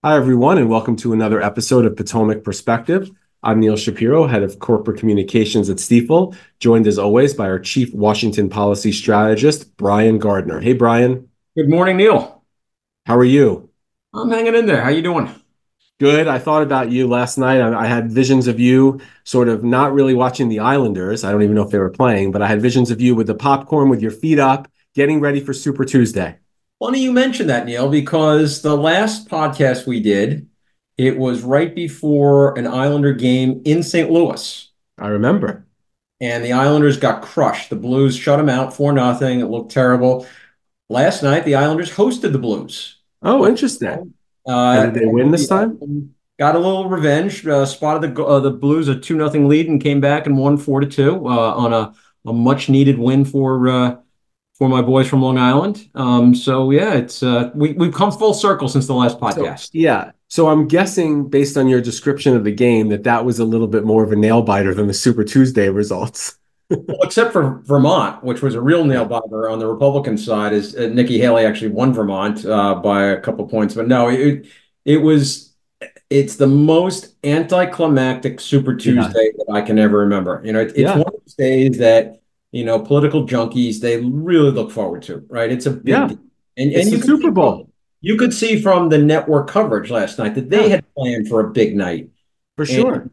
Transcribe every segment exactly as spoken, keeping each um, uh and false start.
Hi, everyone, and welcome to another episode of Potomac Perspective. I'm Neil Shapiro, head of corporate communications at Stifel, joined as always by our chief Washington policy strategist, Brian Gardner. Hey, Brian. Good morning, Neil. How are you? I'm hanging in there. How you doing? Good. I thought about you last night. I, I had visions of you sort of not really watching the Islanders. I don't even know if they were playing, but I had visions of you with the popcorn, with your feet up, getting ready for Super Tuesday. Funny you mentioned that, Neil, because the last podcast we did, it was right before an Islander game in Saint Louis, I remember. and the Islanders got crushed. The Blues shut them out for nothing. It looked terrible. Last night, the Islanders hosted the Blues. Oh, Uh, interesting. And uh, did they win this time? and got a little revenge. Uh, spotted the uh, the Blues a two nothing lead and came back and won four to two uh, on a, a much needed win for uh, for my boys from Long Island. Um, so yeah, it's uh, we we've come full circle since the last So, podcast. yeah. So I'm guessing based on your description of the game that that was a little bit more of a nail biter than the Super Tuesday results. Well, except for Vermont, which was a real nail Yeah. biter on the Republican side, is uh, Nikki Haley actually won Vermont uh, by a couple points. But no, it it was it's the most anticlimactic Super Yeah. Tuesday that I can ever remember. You know, it, it's Yeah. one of those days that you know political junkies they really look forward to, right? It's a big Yeah. deal, and It's and the you could Super see from Bowl. you could see from the network coverage last night that they Yeah, had planned for a big night. for And sure.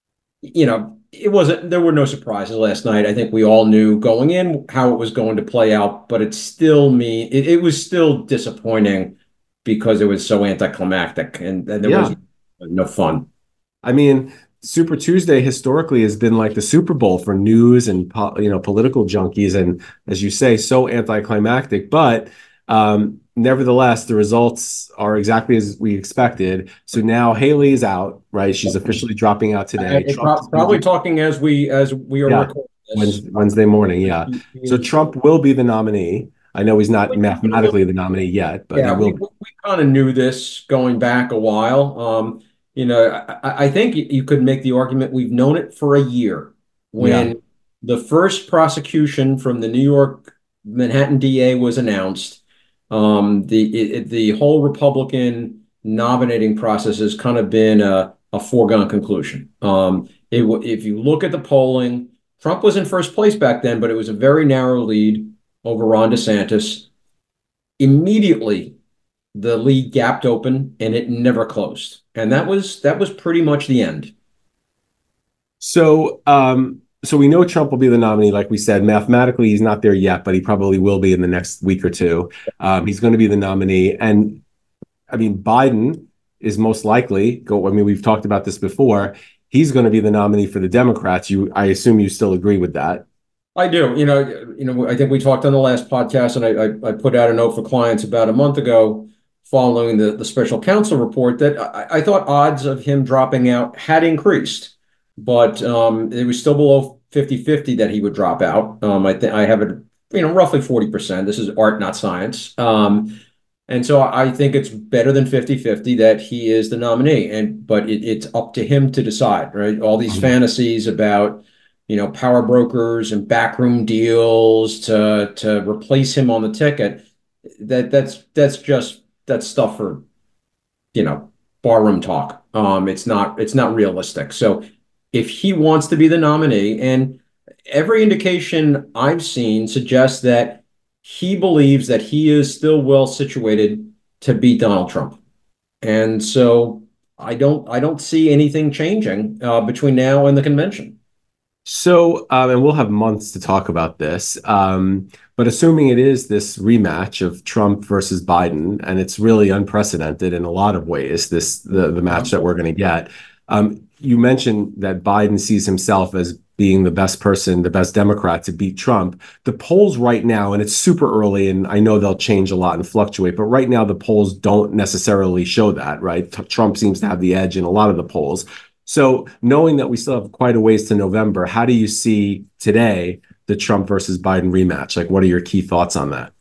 you know, it wasn't, there were no surprises last night. I think we all knew going in how it was going to play out, but it still me, it, it was still disappointing because it was so anticlimactic and, and there was Yeah. no fun. I mean, Super Tuesday historically has been like the Super Bowl for news and po you know political junkies, and as you say, so anticlimactic. But um, nevertheless, the results are exactly as we expected. So now Haley is out, right? She's officially dropping out I, today. it Trump pro is going to probably be, talking as we as we are yeah, recording this. Wednesday, Wednesday morning. Yeah. He, he So is, Trump will be the nominee. I know he's not we, we knew, mathematically the nominee yet, but he yeah, we will be. we, we kind of knew this going back a while. Um, you know, I, I think you could make the argument we've known it for a year Yeah. when the first prosecution from the New York Manhattan D A was announced. Um, the it, the whole Republican nominating process has kind of been a, a foregone conclusion. Um, it, if you look at the polling, Trump was in first place back then, but it was a very narrow lead over Ron DeSantis. Immediately, the lead gapped open and it never closed. And that was that was pretty much the end. So, um, so we know Trump will be the nominee, like we said. Mathematically, he's not there yet, but he probably will be in the next week or two. Um, he's going to be the nominee, and I mean, Biden is most likely go. I mean, we've talked about this before. He's going to be the nominee for the Democrats. You, I assume you still agree with that. I do. You know, you know, I think we talked on the last podcast, and I, I, I put out a note for clients about a month ago following the, the special counsel report that I, I thought odds of him dropping out had increased, but um, it was still below fifty fifty that he would drop out. Um, I think I have it, you know, roughly forty percent. This is art, not science. Um, and so I think it's better than fifty fifty that he is the nominee. And but it, it's up to him to decide, right? All these Mhm. fantasies about you know, power brokers and backroom deals to to replace him on the ticket. That that's that's just that's stuff for, you know, barroom talk. Um, it's not it's not realistic. So if he wants to be the nominee, and every indication I've seen suggests that he believes that he is still well situated to beat Donald Trump. And so I don't I don't see anything changing uh, between now and the convention. So, um, and we'll have months to talk about this. Um, but assuming it is this rematch of Trump versus Biden, and it's really unprecedented in a lot of ways, this the the match that we're going to get. Um, you mentioned that Biden sees himself as being the best person, the best Democrat to beat Trump. The polls right now, and it's super early, and I know they'll change a lot and fluctuate, but right now the polls don't necessarily show that, right? T- Trump seems to have the edge in a lot of the polls. So, knowing that we still have quite a ways to November, how do you see today the Trump versus Biden rematch? Like, what are your key thoughts on that?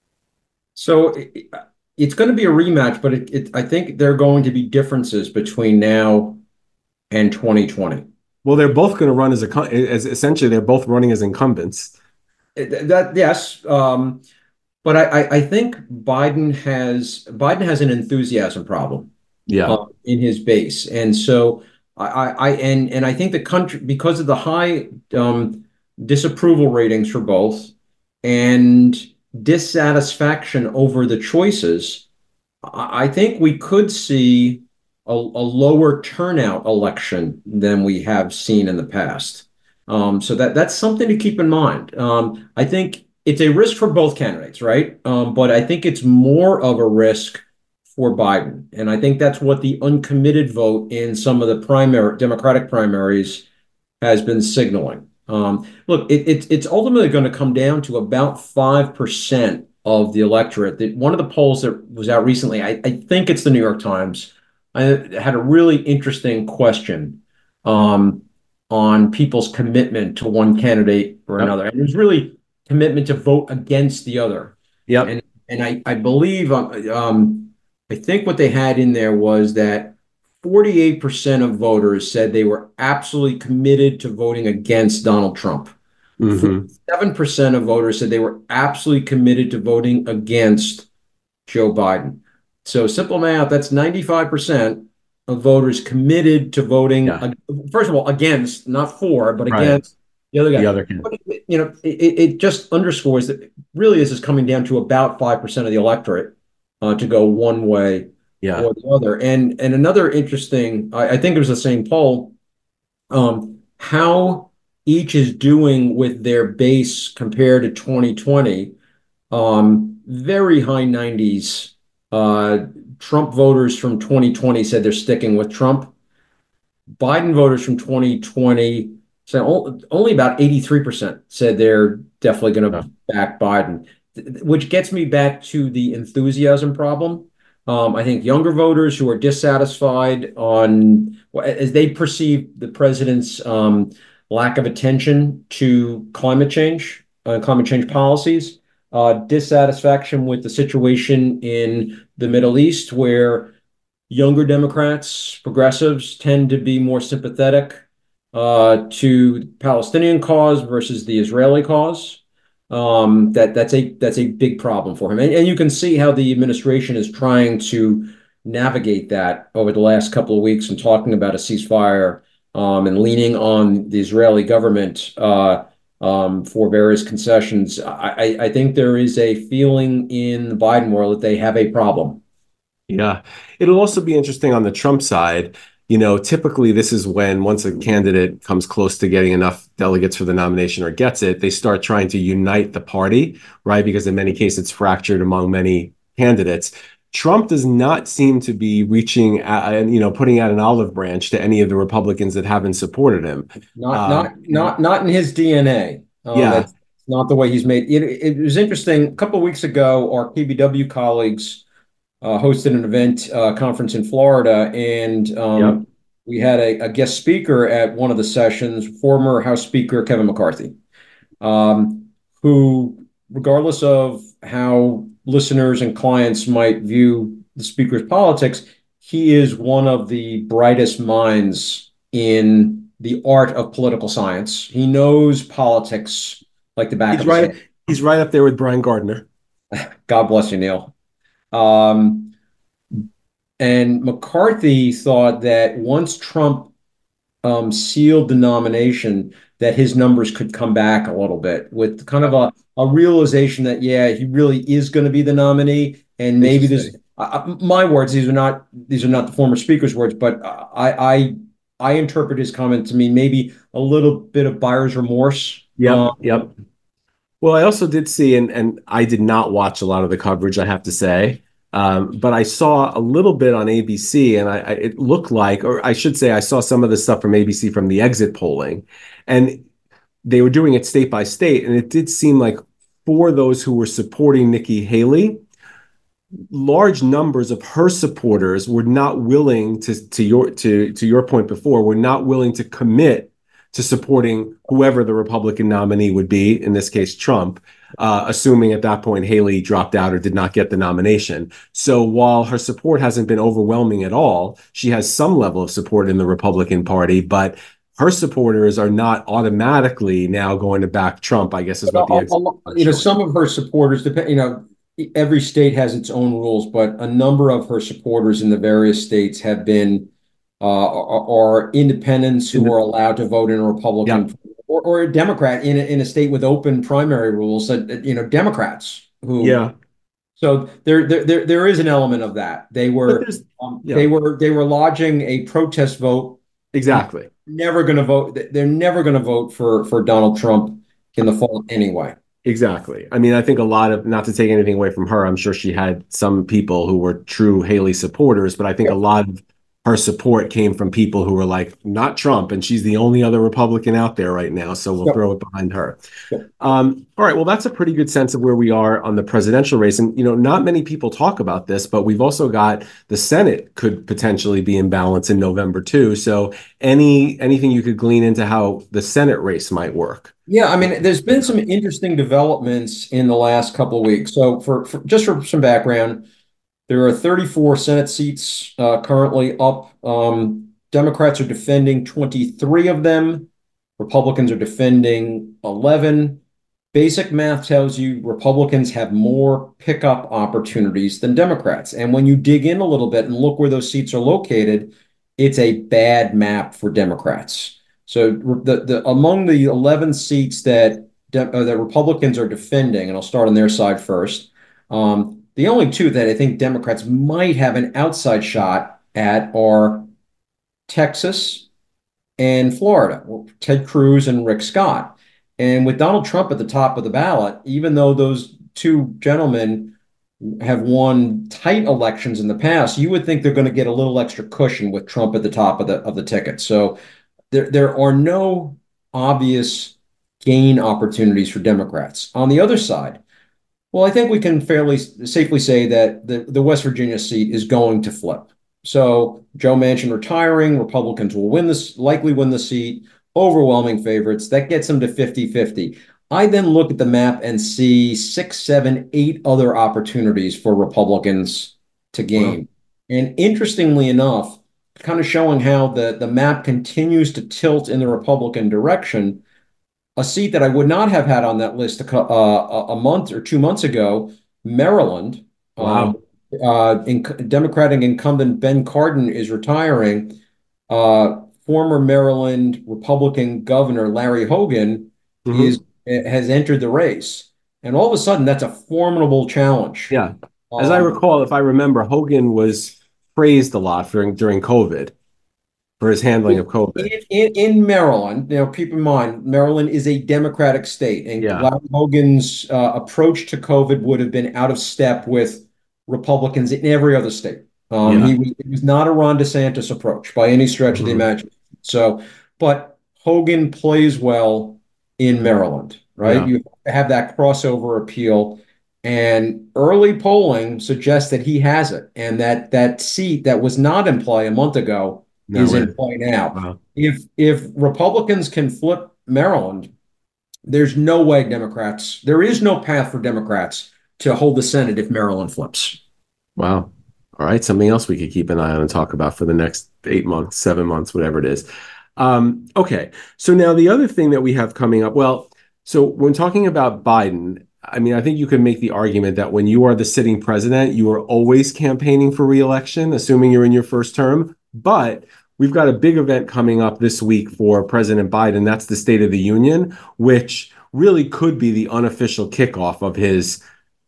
So it, it's going to be a rematch, but it, it, I think there are going to be differences between now and twenty twenty. Well, they're both going to run as a as essentially they're both running as incumbents. It- that yes, um, but I, I, I think Biden has Biden has an enthusiasm problem. Yeah. uh, in his base. And so I, I, I and and I think the country, because of the high um, disapproval ratings for both and dissatisfaction over the choices, I, I think we could see a, a lower turnout election than we have seen in the past. Um, so that that's something to keep in mind. Um, I think it's a risk for both candidates, right? Um, but I think it's more of a risk for Biden. And I think that's what the uncommitted vote in some of the primary Democratic primaries has been signaling. Um, look, it, it, it's ultimately going to come down to about five percent of the electorate. That one of the polls that was out recently, I, I think it's the New York Times, I had a really interesting question um, on people's commitment to one candidate or Yep. another. And it was really commitment to vote against the other. Yep. And and I, I believe um, um, I think what they had in there was that forty-eight percent of voters said they were absolutely committed to voting against Donald Trump. Hmm. forty-seven percent of voters said they were absolutely committed to voting against Joe Biden. So simple math, that's ninety-five percent of voters committed to voting, Yeah. uh, first of all, against, not for, but Right. against the other The guy. other can. But, you know, it, it just underscores that really this is coming down to about five percent of the electorate uh, to go one way Yeah. or the other. And and another interesting, I, I think it was the same poll, um, how each is doing with their base compared to twenty twenty. Um, very high nineties. Uh, Trump voters from twenty twenty said they're sticking with Trump. Biden voters from twenty twenty said only about eighty-three percent said they're definitely going Yeah. to back Biden, which gets me back to the enthusiasm problem. Um, I think younger voters who are dissatisfied on as they perceive the president's um, lack of attention to climate change, uh, climate change policies, uh, dissatisfaction with the situation in the Middle East, where younger Democrats, progressives tend to be more sympathetic uh, to the Palestinian cause versus the Israeli cause. Um, that that's a that's a big problem for him, and, and you can see how the administration is trying to navigate that over the last couple of weeks and talking about a ceasefire um, and leaning on the Israeli government uh, um, for various concessions. I, I, I think there is a feeling in the Biden world that they have a problem. Yeah. It'll also be interesting on the Trump side. You know, typically this is when once a candidate comes close to getting enough delegates for the nomination or gets it, they start trying to unite the party, right? Because in many cases it's fractured among many candidates. Trump does not seem to be reaching and, you know, putting out an olive branch to any of the Republicans that haven't supported him. Not Um, not not not in his D N A. Um, yeah. that's not the way he's made. It, it was interesting. A couple of weeks ago, our P B W colleagues uh, hosted an event uh, conference in Florida, and Yep. um, we had a, a guest speaker at one of the sessions, former House Speaker Kevin McCarthy, um, who, regardless of how listeners and clients might view the speaker's politics, he is one of the brightest minds in the art of political science. He knows politics like the back He's of his right. hand. He's right up there with Brian Gardner. God bless you, Neil. Um, and McCarthy thought that once Trump um, sealed the nomination, that his numbers could come back a little bit with kind of Yep. a, a realization that, yeah, he really is going to be the nominee. And maybe there's, Interesting. uh, my words, these are not, these are not the former speaker's words, but I, I, I interpret his comment to mean maybe a little bit of buyer's remorse. Yep. Uh, Yep. Well, I also did see, and and I did not watch a lot of the coverage, I have to say, um, but I saw a little bit on A B C, and I, I it looked like, or I should say, I saw some of the stuff from A B C from the exit polling, and they were doing it state by state, and it did seem like for those who were supporting Nikki Haley, large numbers of her supporters were not willing to to your to to your point before, were not willing to commit to supporting whoever the Republican nominee would be, in this case Trump, uh, assuming at that point Haley dropped out or did not get the nomination. So while her support hasn't been overwhelming at all, she has some level of support in the Republican Party, but her supporters are not automatically now going to back Trump, I guess is but what the a- exit a- are you know, showing. some of her supporters, depend, you know, every state has its own rules, but a number of her supporters in the various states have been uh, are, are independents In who the, are allowed to vote in a yeah, Republican or, or a Democrat in a, in a state with open primary rules. That you know, Democrats who yeah. so there there there, there is an element of that. They But were there's, um, yeah, they were they were lodging a protest vote. exactly. Never going to vote. They're never going to vote for for Donald Trump in the fall anyway. Exactly. I mean, I think a lot of, not to take anything away from her, I'm sure she had some people who were true Haley supporters, but I think a lot of her support came from people who were like, not Trump, and she's the only other Republican out there right now, so we'll Yep. throw it behind her. Yep. Um, all right, well, that's a pretty good sense of where we are on the presidential race. And, you know, not many people talk about this, but we've also got the Senate could potentially be in balance in November too. So any anything you could glean into how the Senate race might work? Yeah, I mean, there's been some interesting developments in the last couple of weeks. So, for, for just for some background, there are thirty-four Senate seats uh, currently up. Um, Democrats are defending twenty-three of them. Republicans are defending eleven. Basic math tells you Republicans have more pickup opportunities than Democrats. And when you dig in a little bit and look where those seats are located, it's a bad map for Democrats. So the, the among the eleven seats that uh, that Republicans are defending, and I'll start on their side first. Um, the only two that I think Democrats might have an outside shot at are Texas and Florida, Ted Cruz and Rick Scott. And with Donald Trump at the top of the ballot, even though those two gentlemen have won tight elections in the past, you would think they're going to get a little extra cushion with Trump at the top of the of the ticket. So there there are no obvious gain opportunities for Democrats. On the other side, well, I think we can fairly safely say that the, the West Virginia seat is going to flip. So Joe Manchin retiring, Republicans will win this, likely win the seat, overwhelming favorites. That gets them to fifty fifty. I then look at the map and see six, seven, eight other opportunities for Republicans to Wow. gain. And interestingly enough, kind of showing how the, the map continues to tilt in the Republican direction, a seat that I would not have had on that list a, uh, a month or two months ago, Maryland. Um, Wow. uh, in, Democratic incumbent Ben Cardin is retiring. Uh, former Maryland Republican Governor Larry Hogan is Hmm. has entered the race, and all of a sudden, that's a formidable challenge. Yeah. As I Um, recall, if I remember, Hogan was praised a lot during during COVID for his handling In, of COVID. in, in Maryland, you know, keep in mind, Maryland is a Democratic state, and Yeah. Larry Hogan's uh, approach to COVID would have been out of step with Republicans in every other state. Um, Yeah. he was, it was not a Ron DeSantis approach by any stretch of the Hmm. imagination. So, but Hogan plays well in Maryland, right? Yeah. You have that crossover appeal, and early polling suggests that he has it, and that that seat that was not in play a month ago is No in way. play now. Wow. If if Republicans can flip Maryland, there's no way Democrats, there is no path for Democrats to hold the Senate if Maryland flips. Wow. All right. Something else we could keep an eye on and talk about for the next eight months, seven months, whatever it is. Um, okay. So now the other thing that we have coming up, well, so when talking about Biden, I mean, I think you can make the argument that when you are the sitting president, you are always campaigning for reelection, assuming you're in your first term. But we've got a big event coming up this week for President Biden. That's the State of the Union, which really could be the unofficial kickoff of his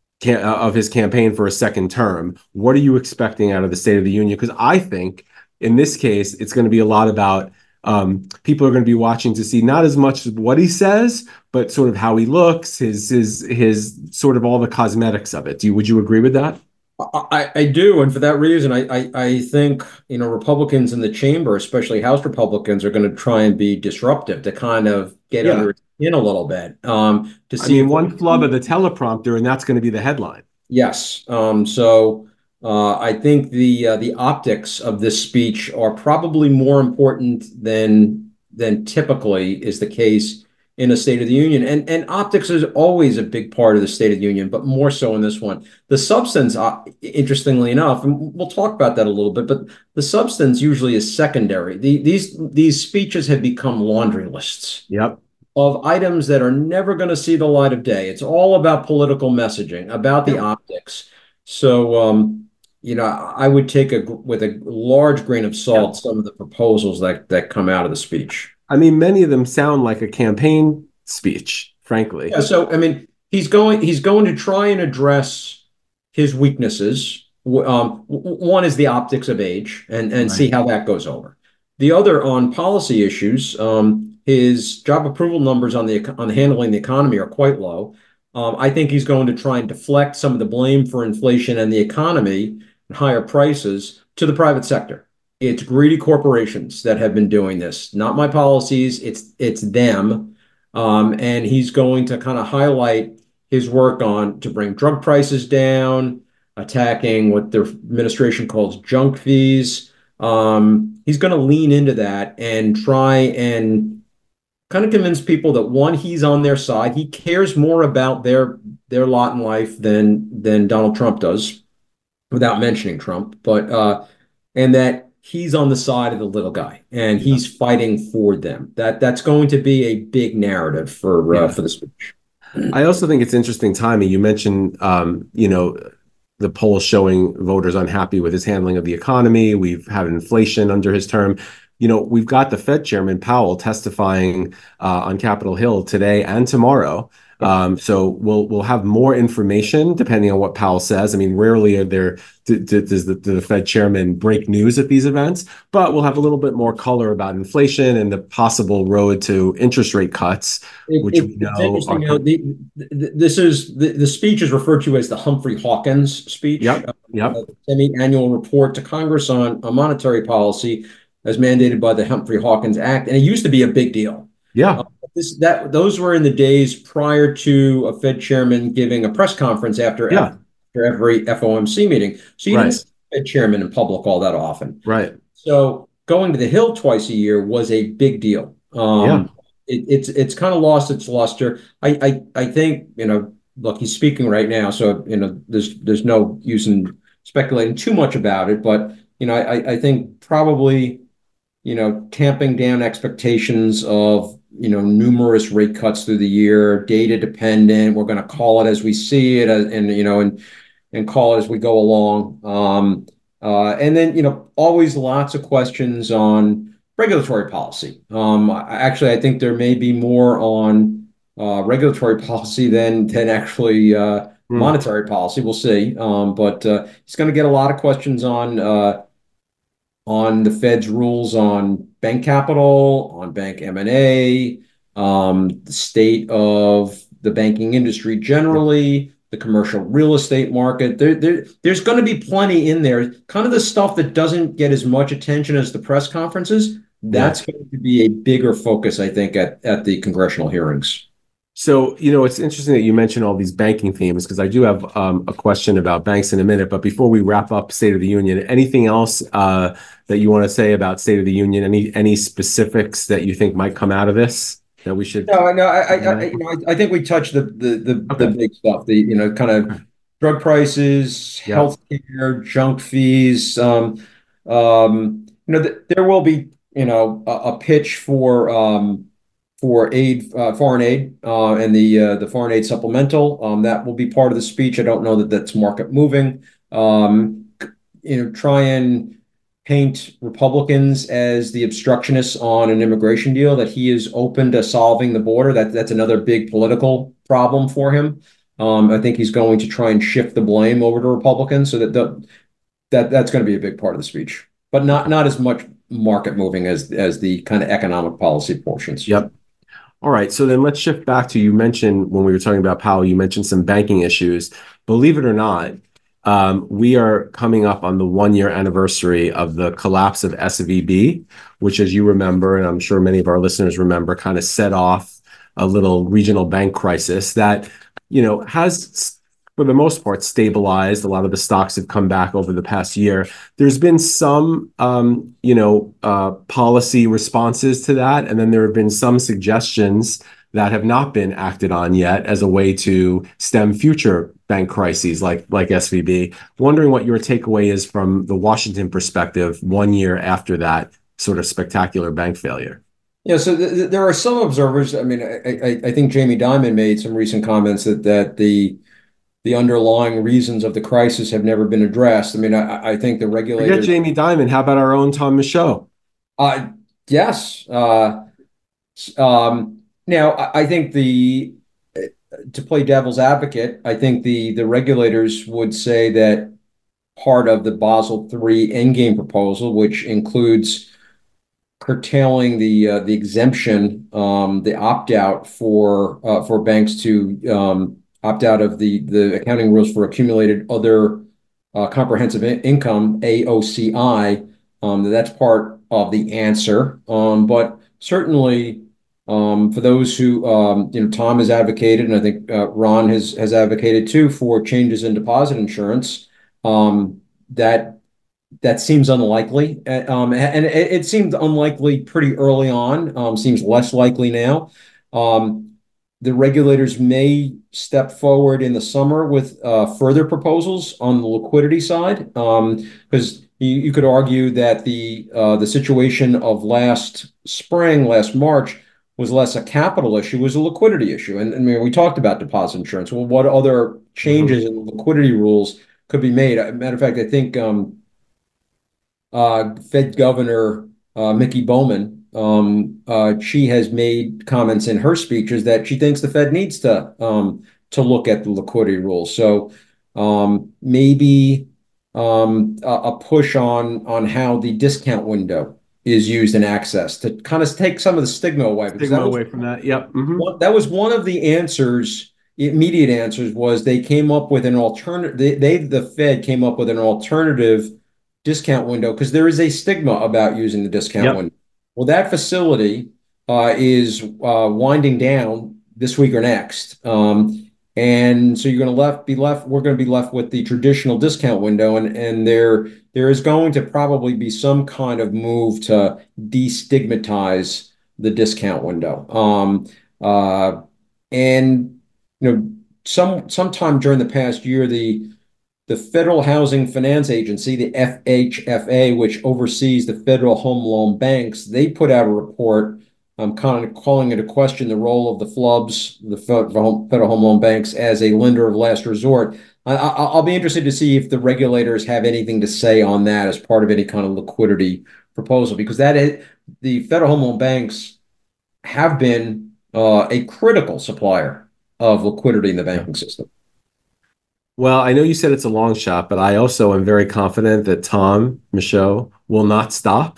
of his campaign for a second term. What are you expecting out of the State of the Union? Because I think in this case, it's going to be a lot about um, people are going to be watching to see not as much what he says, but sort of how he looks, his his his sort of all the cosmetics of it. Do you would you agree with that? I, I do, and for that reason, I, I I think you know Republicans in the chamber, especially House Republicans, are going to try and be disruptive to kind of get Yeah. under its skin a little bit um, to I see mean, if one flub of the teleprompter, and that's going to be the headline. yes. Um, so uh, I think the uh, the optics of this speech are probably more important than than typically is the case in a State of the Union. And and optics is always a big part of the State of the Union, but more so in this one. The substance, uh, interestingly enough, and we'll talk about that a little bit, but the substance usually is secondary. The, these these speeches have become laundry lists. Yep. of items that are never going to see the light of day. It's all about political messaging, about the Yeah. optics. So, um, you know, I would take a with a large grain of Yeah. salt some of the proposals that that come out of the speech. I mean, many of them sound like a campaign speech, frankly. Yeah, so I mean, he's going he's going to try and address his weaknesses. Um, one is the optics of age, and and Right. see how that goes over. The other on policy issues, um, his job approval numbers on the on handling the economy are quite low. Um, I think he's going to try and deflect some of the blame for inflation and the economy and higher prices to the private sector. It's greedy corporations that have been doing this, not my policies. It's it's them. Um, and he's going to kind of highlight his work on to bring drug prices down, attacking what the administration calls junk fees. Um, he's going to lean into that and try and kind of convince people that one, he's on their side. He cares more about their their lot in life than than Donald Trump does, without mentioning Trump. But uh, and that he's on the side of the little guy and Yeah. he's fighting for them. That that's going to be a big narrative for uh, Yeah. for the speech. I also think it's interesting timing. You mentioned, um, you know, the polls showing voters unhappy with his handling of the economy. We've had inflation under his term. You know, we've got the Fed Chairman Powell testifying uh, on Capitol Hill today and tomorrow. Um, so we'll we'll have more information depending on what Powell says. I mean, rarely are there d- d- does the, the Fed Chairman break news at these events, but we'll have a little bit more color about inflation and the possible road to interest rate cuts, It, which it, we it's know interesting. are You know, coming. the, the, this is the, the speech is referred to as the Humphrey Hawkins speech, Yep, uh, yep, a semi-annual report to Congress on, on monetary policy as mandated by the Humphrey Hawkins Act, and it used to be a big deal. Uh, yeah, this that those were in the days prior to a Fed chairman giving a press conference after, yeah, after every F O M C meeting. So you didn't right, see a Fed chairman in public all that often. right, So going to the Hill twice a year was a big deal. yeah, Um, it, it's it's kind of lost its luster. I, I I think, you know, look, he's speaking right now, so you know there's there's no use in speculating too much about it. But you know, I I think probably, you know, tamping down expectations of, you know, numerous rate cuts through the year, data dependent. We're going to call it as we see it, and, and you know, and and call it as we go along. Um, uh, and then, you know, always lots of questions on regulatory policy. Um, actually, I think there may be more on uh, regulatory policy than than actually uh, mm, monetary policy. We'll see. Um, but uh, he's going to get a lot of questions on uh, on the Fed's rules on bank capital, on bank M and A, um, the state of the banking industry yeah, generally, the commercial real estate market. There, there, there's going to be plenty in there. Kind of the stuff that doesn't get as much attention as the press conferences. yeah. That's going to be a bigger focus, I think, at, at the congressional hearings. So, you know, it's interesting that you mentioned all these banking themes because I do have um, a question about banks in a minute. But before we wrap up State of the Union, anything else uh, that you want to say about State of the Union? Any any specifics that you think might come out of this that we should? No, no, I, I, I, you know, I, I think we touched the, the the the Okay. big stuff. The, you know, kind of Okay. drug prices, Yep. healthcare, junk fees. Um, um, you know, th there will be, you know, a, a pitch for um, for aid, uh, foreign aid, uh, and the uh, the foreign aid supplemental. Um, that will be part of the speech. I don't know that that's market moving. Um, you know, try and paint Republicans as the obstructionists on an immigration deal, that he is open to solving the border. That that's another big political problem for him. Um, I think he's going to try and shift the blame over to Republicans, so that the, that that's going to be a big part of the speech, but not Okay. not as much market moving as as the kind of economic policy portions. Yep. All right. So then let's shift back to you mentioned when we were talking about Powell, you mentioned some banking issues. Believe it or not, um, we are coming up on the one year anniversary of the collapse of S V B, which, as you remember, and I'm sure many of our listeners remember, kind of set off a little regional bank crisis that, you know, has, for the most part, stabilized. A lot of the stocks have come back over the past year. There's been some, um, you know, uh, policy responses to that, and then there have been some suggestions that have not been acted on yet as a way to stem future bank crises like like S V B. Wondering what your takeaway is from the Washington perspective one year after that sort of spectacular bank failure. Yeah, so th th- there are some observers. I mean, I, I, I think Jamie Dimon made some recent comments that that the the underlying reasons of the crisis have never been addressed. I mean, I, I think the Forget regulators. Jamie Dimon. How about our own Tom Michaud? Uh, yes. Uh, um, now, I, I think the to play devil's advocate, I think the the regulators would say that part of the Basel three endgame proposal, which includes curtailing the uh, the exemption, um, the opt out for uh, for banks to um, opt out of the the accounting rules for accumulated other uh, comprehensive in income (A O C I). Um, that's part of the answer, um, but certainly. Um, for those who, um, you know, Tom has advocated, and I think uh, Ron has has advocated too, for changes in deposit insurance. Um, that that seems unlikely. Uh, Um, and it, it seemed unlikely pretty early on, um, seems less likely now. Um, the regulators may step forward in the summer with uh, further proposals on the liquidity side, um, because you, you could argue that the uh, the situation of last spring, last March, was less a capital issue, was a liquidity issue. And, and I mean, we talked about deposit insurance. Well, what other Hmm. changes in liquidity rules could be made? As a matter of fact, I think um, uh, Fed Governor uh, Mickey Bowman, um, uh, she has made comments in her speeches that she thinks the Fed needs to um, to look at the liquidity rules. So um, maybe um, a, a push on on how the discount window is used and accessed to kind of take some of the stigma away, because Stigma that was away from that. Yep. Hmm. one, that was one of the answers. Immediate answers was they came up with an alternative. They, they, the Fed came up with an alternative discount window because there is a stigma about using the discount Yep. window. Well, that facility uh, is uh, winding down this week or next. Um, and so you're going to left be left. We're going to be left with the traditional discount window, and and there there is going to probably be some kind of move to destigmatize the discount window. Um, uh, and you know, some sometime during the past year, the the Federal Housing Finance Agency, the F H F A, which oversees the federal home loan banks, they put out a report, um, kind of calling into question the role of the F L U Bs, the Federal Home Loan Banks, as a lender of last resort. I, I, will be interested to see if the regulators have anything to say on that as part of any kind of liquidity proposal, because that is, the Federal Home Loan Banks have been uh, a critical supplier of liquidity in the Yeah. banking system. Well, I know you said it's a long shot, but I also am very confident that Tom Michaud will not stop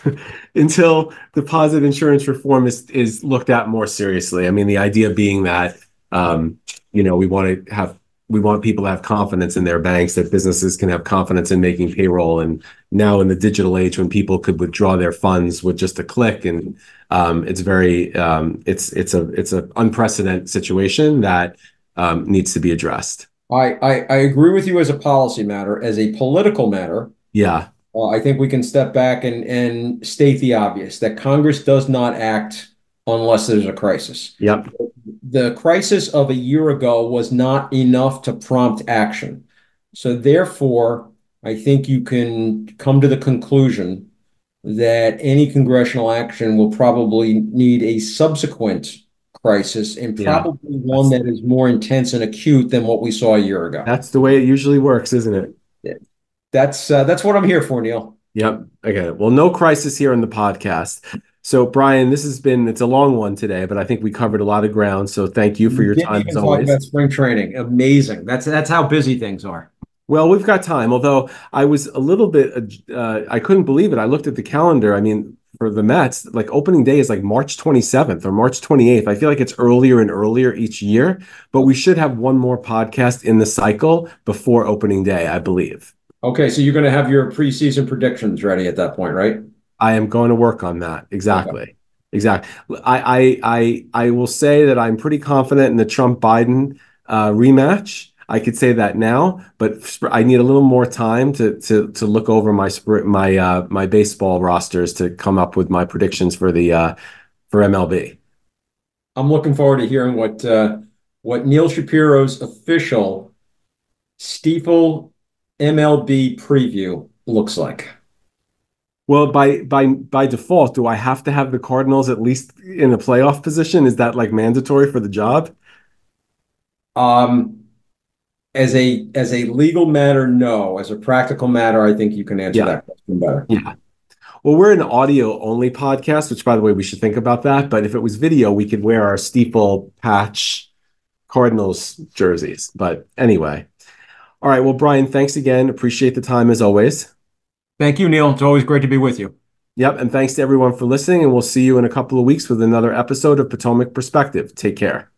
until deposit insurance reform is is looked at more seriously. I mean, the idea being that um, you know, we want to have we want people to have confidence in their banks, that businesses can have confidence in making payroll. And now in the digital age, when people could withdraw their funds with just a click, and um, it's very um, it's it's a it's an unprecedented situation that um, needs to be addressed. I, I, I agree with you as a policy matter. As a political matter, Yeah. uh, I think we can step back and, and state the obvious that Congress does not act unless there's a crisis. Yep. The crisis of a year ago was not enough to prompt action. So, therefore, I think you can come to the conclusion that any congressional action will probably need a subsequent crisis, and Yeah. probably one That's that is more intense and acute than what we saw a year ago. that's the way it usually works, isn't it? That's uh, that's what I'm here for, Neil. Yep. Okay. Well, no crisis here on the podcast. So, Brian, this has been it's a long one today, but I think we covered a lot of ground. So thank you for We your didn't time as even talk always. about spring training. Amazing. That's that's how busy things are. Well, we've got time, although I was a little bit uh, I couldn't believe it. I looked at the calendar. I mean, for the Mets, like opening day is like March twenty-seventh or March twenty-eighth. I feel like it's earlier and earlier each year, but we should have one more podcast in the cycle before opening day, I believe. Okay, so you're going to have your preseason predictions ready at that point, right? I am going to work on that. Okay. Exactly. Exactly. I, I I I will say that I'm pretty confident in the Trump Biden uh, rematch. I could say that now, but I need a little more time to to to look over my my uh, my baseball rosters to come up with my predictions for the uh, for M L B. I'm looking forward to hearing what uh, what Neil Shapiro's official Steeple M L B preview looks like. Well, by by by default, do I have to have the Cardinals at least in a playoff position? Is that like mandatory for the job? Um, as a as a legal matter, no. As a practical matter, I think you can answer Yeah. that question better. Yeah. Well, we're an audio only podcast, which by the way, we should think about that. But if it was video, we could wear our steeple patch Cardinals jerseys. But anyway. All right. Well, Brian, thanks again. Appreciate the time as always. Thank you, Neil. It's always great to be with you. Yep. And thanks to everyone for listening. And we'll see you in a couple of weeks with another episode of Potomac Perspective. Take care.